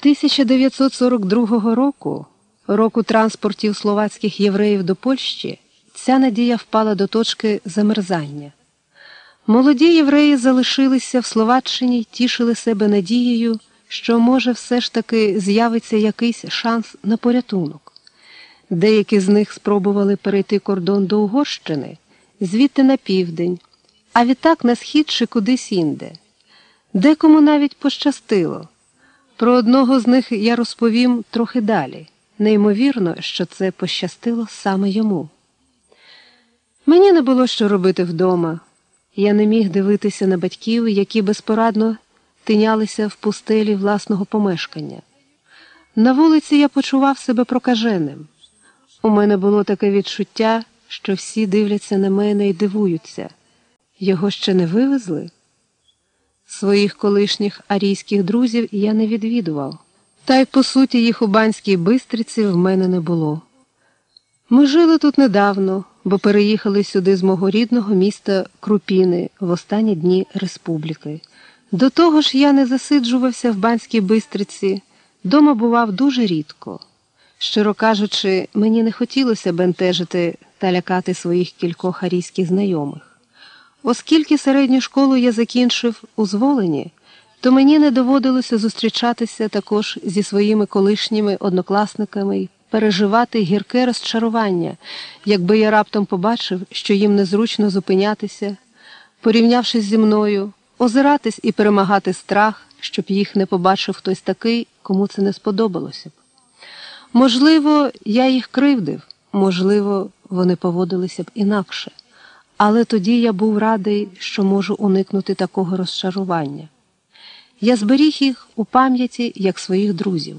1942 року, року транспортів словацьких євреїв до Польщі, ця надія впала до точки замерзання. Молоді євреї залишилися в Словаччині й тішили себе надією, що, може, все ж таки з'явиться якийсь шанс на порятунок. Деякі з них спробували перейти кордон до Угорщини, звідти на південь, а відтак на схід чи кудись інде. Декому навіть пощастило. Про одного з них я розповім трохи далі. Неймовірно, що це пощастило саме йому. Мені не було що робити вдома. Я не міг дивитися на батьків, які безпорадно тинялися в пустелі власного помешкання. На вулиці я почував себе прокаженим. У мене було таке відчуття, що всі дивляться на мене і дивуються. Його ще не вивезли? Своїх колишніх арійських друзів я не відвідував. Та й, по суті, їх у Банській Бистриці в мене не було. Ми жили тут недавно, бо переїхали сюди з мого рідного міста Крупіни в останні дні республіки. До того ж, я не засиджувався в Банській Бистриці, дома бував дуже рідко. Щиро кажучи, мені не хотілося бентежити та лякати своїх кількох арійських знайомих. Оскільки середню школу я закінчив у Зволені, то мені не доводилося зустрічатися також зі своїми колишніми однокласниками й переживати гірке розчарування, якби я раптом побачив, що їм незручно зупинятися, порівнявшись зі мною, озиратись і перемагати страх, щоб їх не побачив хтось такий, кому це не сподобалося б. Можливо, я їх кривдив, можливо, вони поводилися б інакше. Але тоді я був радий, що можу уникнути такого розчарування. Я зберіг їх у пам'яті як своїх друзів.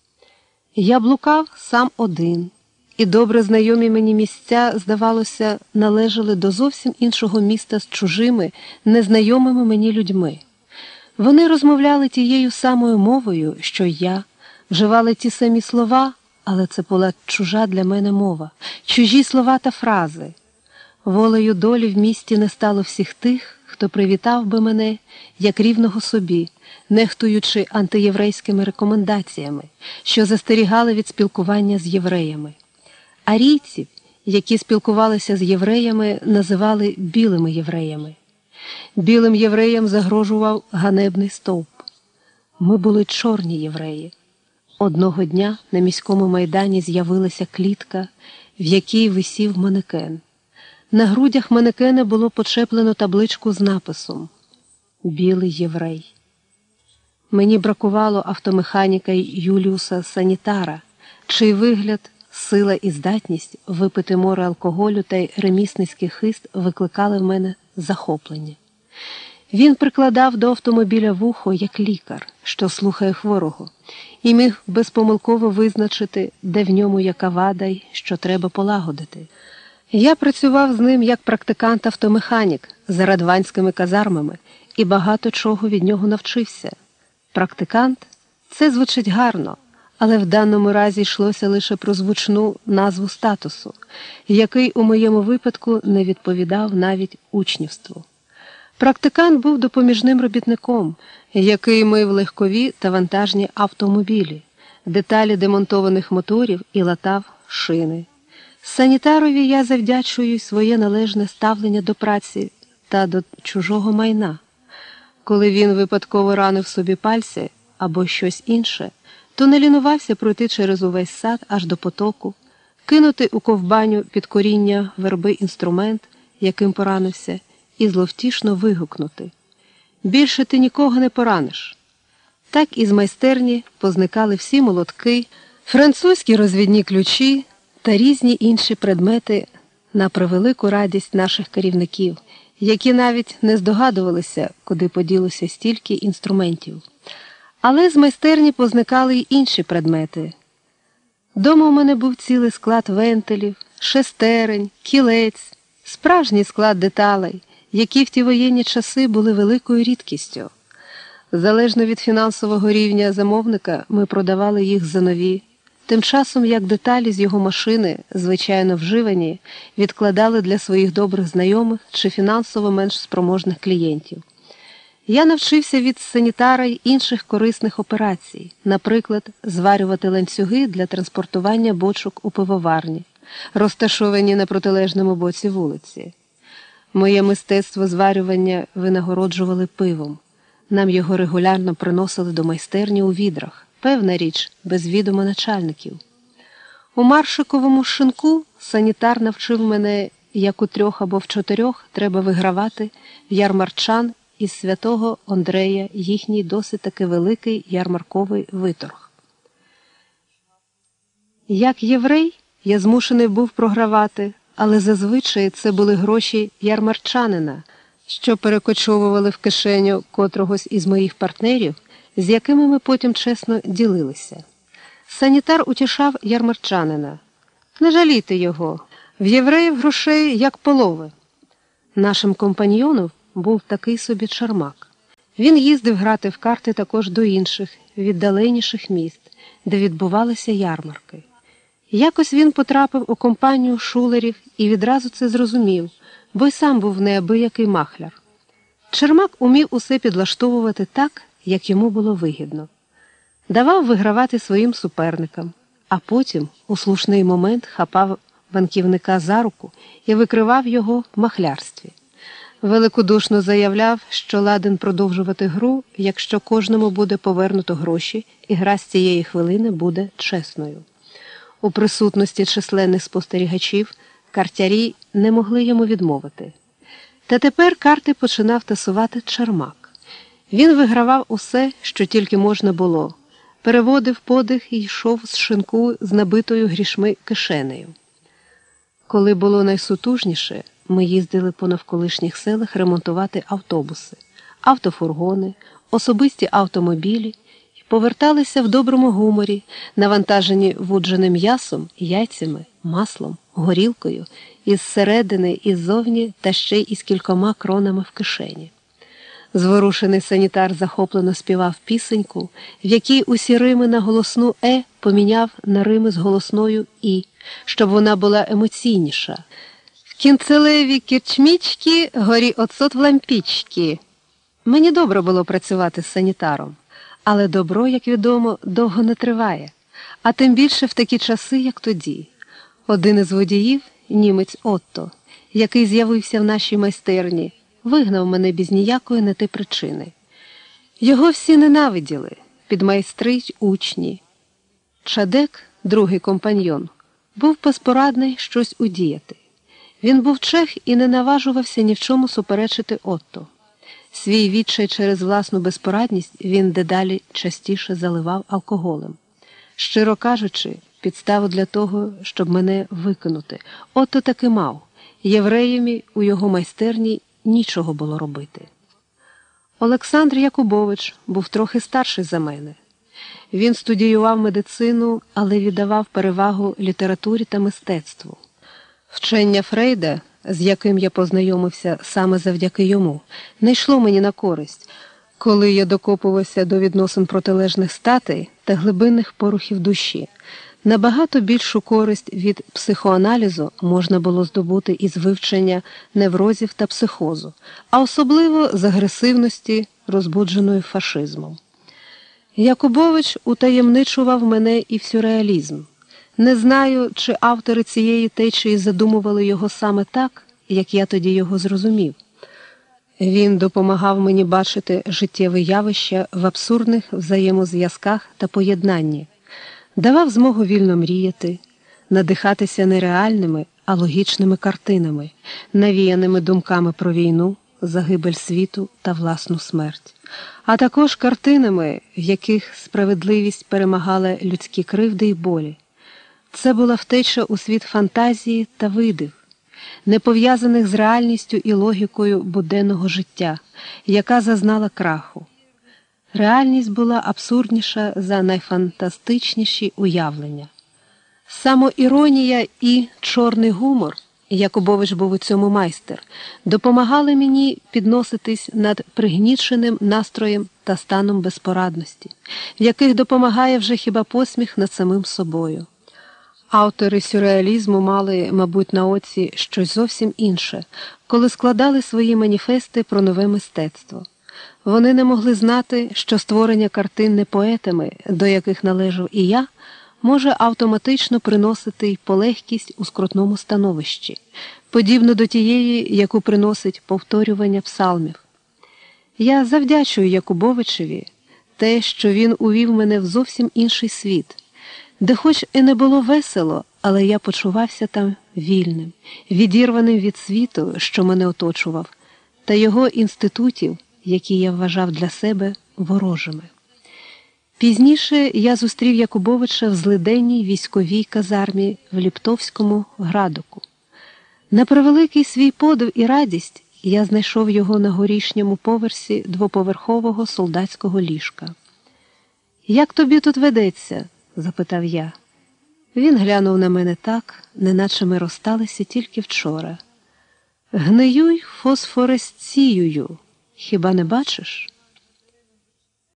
Я блукав сам один, і добре знайомі мені місця, здавалося, належали до зовсім іншого міста з чужими, незнайомими мені людьми. Вони розмовляли тією самою мовою, що й я, вживали ті самі слова, але це була чужа для мене мова, чужі слова та фрази. Волею долі в місті не стало всіх тих, хто привітав би мене як рівного собі, нехтуючи антиєврейськими рекомендаціями, що застерігали від спілкування з євреями. Арійців, які спілкувалися з євреями, називали білими євреями. Білим євреям загрожував ганебний стовп. Ми були чорні євреї. Одного дня на міському майдані з'явилася клітка, в якій висів манекен. На грудях манекена було почеплено табличку з написом «Білий єврей». Мені бракувало автомеханіка Юліуса Санітара, чий вигляд, сила і здатність випити море алкоголю та й ремісницький хист викликали в мене захоплення. Він прикладав до автомобіля вухо як лікар, що слухає хворого, і міг безпомилково визначити, де в ньому яка вада й що треба полагодити. Я працював з ним як практикант-автомеханік за радванськими казармами і багато чого від нього навчився. Практикант – це звучить гарно, але в даному разі йшлося лише про звучну назву статусу, який у моєму випадку не відповідав навіть учнівству. Практикант був допоміжним робітником, який мив легкові та вантажні автомобілі, деталі демонтованих моторів і латав шини. Санітарові я завдячую своє належне ставлення до праці та до чужого майна. Коли він випадково ранив собі пальці або щось інше, то не лінувався пройти через увесь сад аж до потоку, кинути у ковбаню під коріння верби інструмент, яким поранився, і зловтішно вигукнути: «Більше ти нікого не пораниш». Так із майстерні позникали всі молотки, французькі розвідні ключі та різні інші предмети на превелику радість наших керівників, які навіть не здогадувалися, куди поділося стільки інструментів. Але з майстерні позникали й інші предмети. Дома у мене був цілий склад вентилів, шестерень, кілець, справжній склад деталей, які в ті воєнні часи були великою рідкістю. Залежно від фінансового рівня замовника ми продавали їх за нові, тим часом як деталі з його машини, звичайно вживані, відкладали для своїх добрих знайомих чи фінансово менш спроможних клієнтів. Я навчився від санітара й інших корисних операцій, наприклад, зварювати ланцюги для транспортування бочок у пивоварні, розташовані на протилежному боці вулиці. Моє мистецтво зварювання винагороджували пивом. Нам його регулярно приносили до майстерні у відрах, певна річ, без відома начальників. У Маршиковому шинку санітар навчив мене, як у 3 або в 4 треба вигравати в ярмарчан із Святого Ондрея їхній досить таки великий ярмарковий виторг. Як єврей я змушений був програвати, але зазвичай це були гроші ярмарчанина, що перекочовували в кишеню котрогось із моїх партнерів, з якими ми потім чесно ділилися. Санітар утішав ярмарчанина. Не жалійте його, в євреїв грошей як полови. Нашим компаньйоном був такий собі Чармак. Він їздив грати в карти також до інших, віддаленіших міст, де відбувалися ярмарки. Якось він потрапив у компанію шулерів і відразу це зрозумів, бо й сам був неабиякий махляр. Чермак умів усе підлаштовувати так, як йому було вигідно. Давав вигравати своїм суперникам, а потім у слушний момент хапав банківника за руку і викривав його в махлярстві. Великодушно заявляв, що ладен продовжувати гру, якщо кожному буде повернуто гроші, і гра з цієї хвилини буде чесною. У присутності численних спостерігачів картярі не могли йому відмовити. Та тепер карти починав тасувати Чармак. Він вигравав усе, що тільки можна було, переводив подих і йшов з шинку з набитою грішми кишенею. Коли було найсутужніше, ми їздили по навколишніх селах ремонтувати автобуси, автофургони, особисті автомобілі і поверталися в доброму гуморі, навантажені вудженим м'ясом, яйцями, маслом, горілкою, із середини, іззовні та ще й із кількома кронами в кишені. Зворушений санітар захоплено співав пісеньку, в якій усі рими на голосну «е» поміняв на рими з голосною «і», щоб вона була емоційніша. В кінцелеві кірчмічки горі оцот в лампічки. Мені добре було працювати з санітаром, але добро, як відомо, довго не триває, а тим більше в такі часи, як тоді. Один із водіїв, німець Отто, який з'явився в нашій майстерні, вигнав мене без ніякої на те причини. Його всі ненавиділи, підмайстри й учні. Чадек, другий компаньйон, був безпорадний щось удіяти. Він був чех і не наважувався ні в чому суперечити Отто. Свій відчай через власну безпорадність він дедалі частіше заливав алкоголем. Щиро кажучи, підставу для того, щоб мене викинути, Отто таки мав. Євреєві у його майстерні нічого було робити. Олександр Якубович був трохи старший за мене. Він студіював медицину, але віддавав перевагу літературі та мистецтву. Вчення Фрейда, з яким я познайомився саме завдяки йому, не йшло мені на користь, коли я докопувався до відносин протилежних статей та глибинних порухів душі. Набагато більшу користь від психоаналізу можна було здобути із вивчення неврозів та психозу, а особливо з агресивності, розбудженої фашизмом. Якубович утаємничував мене і в сюрреалізм. Не знаю, чи автори цієї течії задумували його саме так, як я тоді його зрозумів. Він допомагав мені бачити життєві явища в абсурдних взаємозв'язках та поєднанні, давав змогу вільно мріяти, надихатися не реальними, а логічними картинами, навіяними думками про війну, загибель світу та власну смерть, а також картинами, в яких справедливість перемагала людські кривди й болі. Це була втеча у світ фантазії та видів, не пов'язаних з реальністю і логікою буденного життя, яка зазнала краху. Реальність була абсурдніша за найфантастичніші уявлення. Самоіронія і чорний гумор, Якубович був у цьому майстер, допомагали мені підноситись над пригніченим настроєм та станом безпорадності, в яких допомагає вже хіба посміх над самим собою. Автори сюрреалізму мали, мабуть, на оці щось зовсім інше, коли складали свої маніфести про нове мистецтво. Вони не могли знати, що створення картин не поетами, до яких належав і я, може автоматично приносити й полегкість у скрутному становищі, подібно до тієї, яку приносить повторювання псалмів. Я завдячую Якубовичеві те, що він увів мене в зовсім інший світ, де хоч і не було весело, але я почувався там вільним, відірваним від світу, що мене оточував, та його інститутів, які я вважав для себе ворожими. Пізніше я зустрів Якубовича в злиденній військовій казармі в Ліптовському Градоку. На превеликий свій подив і радість я знайшов його на горішньому поверсі двоповерхового солдатського ліжка. «Як тобі тут ведеться?» – запитав я. Він глянув на мене так, неначе ми розсталися тільки вчора. «Гнию й фосфоресціюю, хіба не бачиш?»